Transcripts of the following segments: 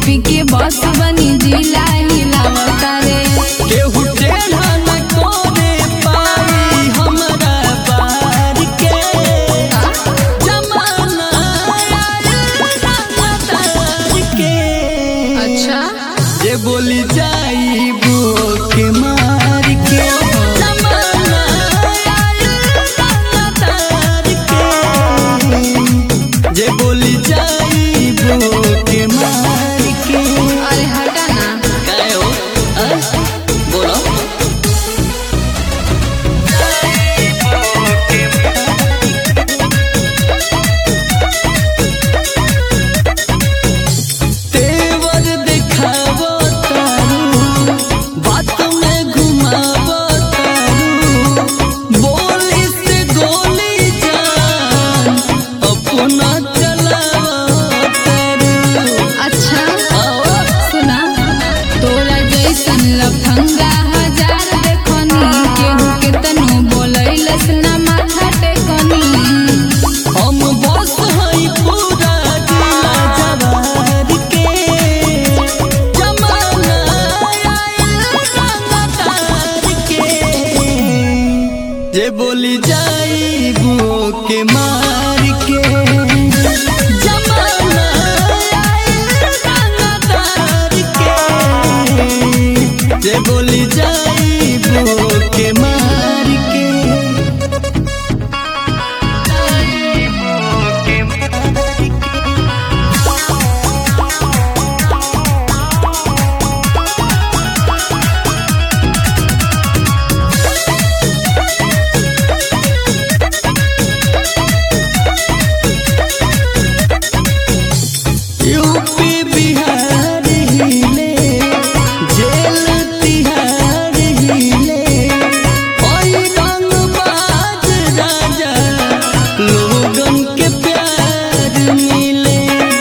UP के boss बनी जिला हिलावता रे। केहू टेढ़ा न करे पाई हमरा बार के जमाना तार के। अच्छा जे बोली जाइबो के मार के जमाना तार के। जे बोली जाइबो के मार के। अरे हटा ना। काय हो बोलो तेवर दिखावो तारू बात में घुमावो तारू बोली से गोली जान अपना चलावो तारू। अच्छा सुना, तोरा जैसन लफंगा हजार देखनी, केहू के तनु बोलैलस ना माथा टेकनी। हम बस हई पूरा जिला जवार के जमाना तार के। जे बोली जाइबो के मार के जमाना तार के। जे बोली जाइबो के मार के। यूपी बिहार हिले जेल तिहार हिले ओई रंगबाज राजा लोगन के प्यार मिले।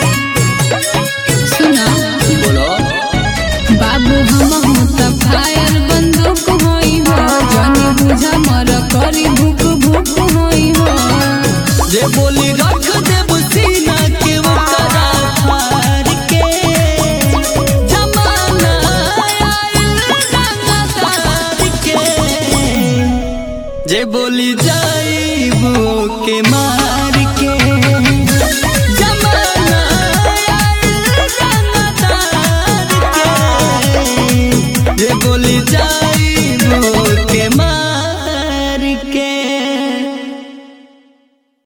सुना बोलो बाबू, हम त फायर बंदूक होई हो, जानी बुझा मर करी भूख भूख होई हो। जे बोली रख देब सीना के ओकरा फाड़ के जमाना तार के। जे बोली जाइबो के मार के जमाना तार के। जे बोली जाइबो